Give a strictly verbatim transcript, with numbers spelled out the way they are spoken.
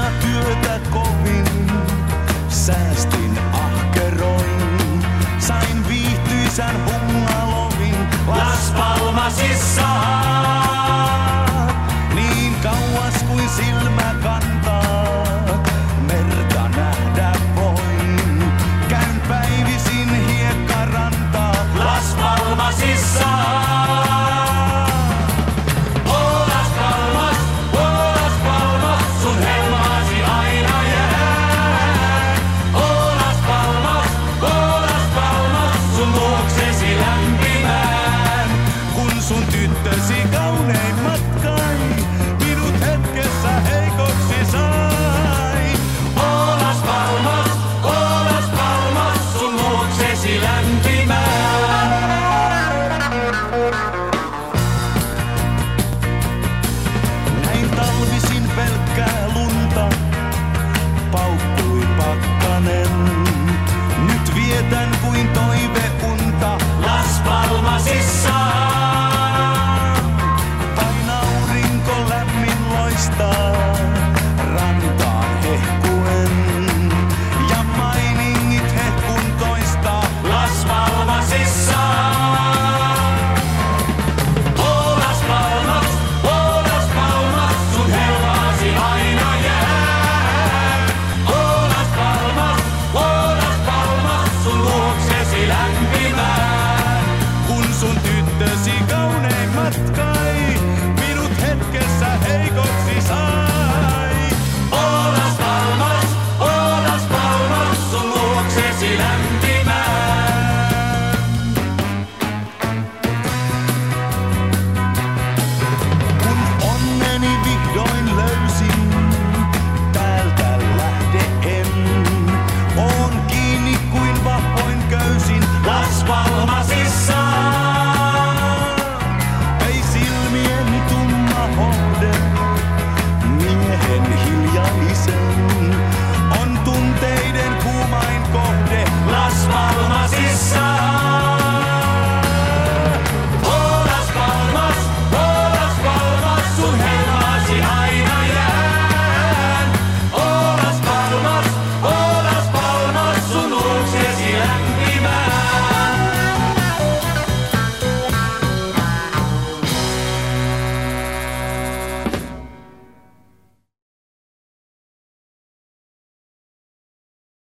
työtä kovin, säästin ahkeroin, sain viihtyisän bungalovin Las Palmasissa. Niin kauas kuin silmä kantaa, merta nähdä voin, käyn päivisin hiekkarantaa Las Palmasissa. Sun tyttösi kauneimmat kai, minut hetkessä heikoksi sai. Oh Las Palmas, oh Las Palmas, sun luoksesi lämpimään. Näin talvisin pelkkää lunta, paukkui pakkanen. Nyt vietän kuin toiveunta Las Palmasissa. Rantaan hehkuen ja mainingit hehkun toista Las Palmasissa. Oh Las Palmas, oh Las Palmas, sun helmaasi aina jää. Oh Las Palmas, oh Las Palmas, sun luoksesi lämpimään. Kun sun tyttösi kauneimmat kai, minut hetkessä heikoksi sai. Oh Las Palmas, oh Las Palmas, sun luoksesi lämpimään. Kun onneni vihdoin löysin, täältä lähde en. Oon kiinni kuin vahvoin köysin Las Palmasissa. Ei silmien tumma hohde, miehen hiljaisen on tunteiden kuumain kohde Las Palmasissa.